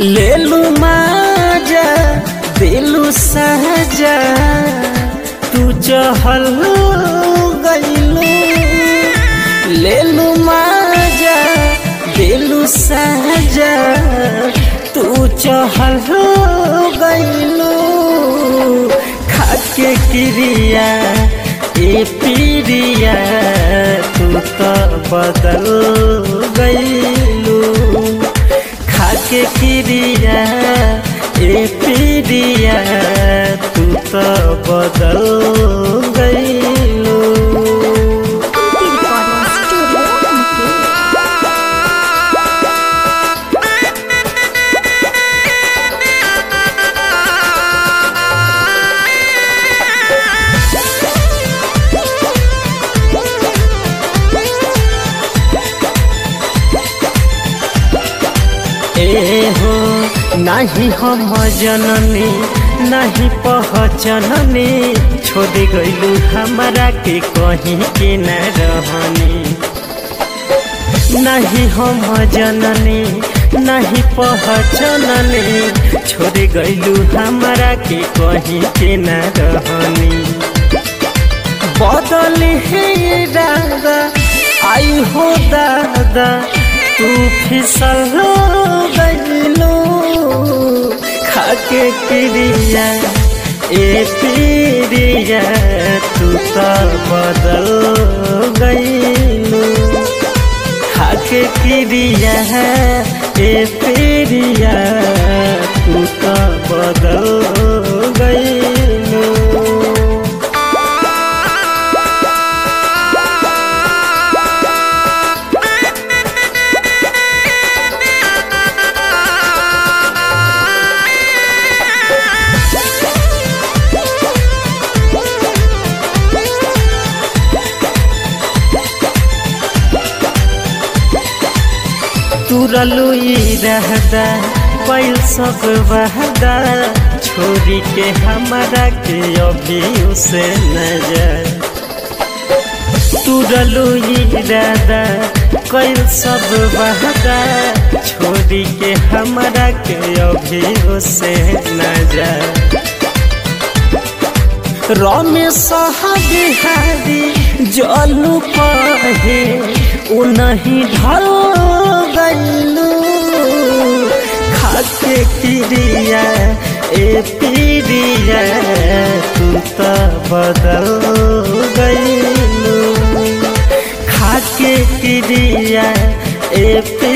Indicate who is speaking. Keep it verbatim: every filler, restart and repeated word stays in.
Speaker 1: लेलू माजा दिलू सहजा तू चहल गईलू। लेलू माजा दिलू सहजा तू चहल गईलू। खाके क्रिया ए पीरिया तू तो बदल गईलू। खाके क्रिया ए पीरिया तू तो बदल गईलू। ए हो नहीं हम जननी नहीं पहचननी छोड़ गईलू हमारा के कहीं के न रहनी। नहीं हम जननी नहीं पहचननी छोड़ गईलू हमारा के कहीं के न रहनी। बदल है दादा आई हो दादा तू फिसल गईलू। खाके क्रिया ए पीरिया तू तो बदल गईलू। खाके क्रिया ए पीरिया तू तो बदल गईलू। तुरलू रहदा पैल सब बहदा छोरी के हमारा के अभी उसे नजर। तुरलू रहदा पैल सब बहदा छोरी के हमारा के अभी उसे नजर। रमेश बिहारी जलू पहे उ नहीं ढल गईलू। खाके क्रिया ए पीरिया तू तो बदल गईलू। खाके क्रिया ए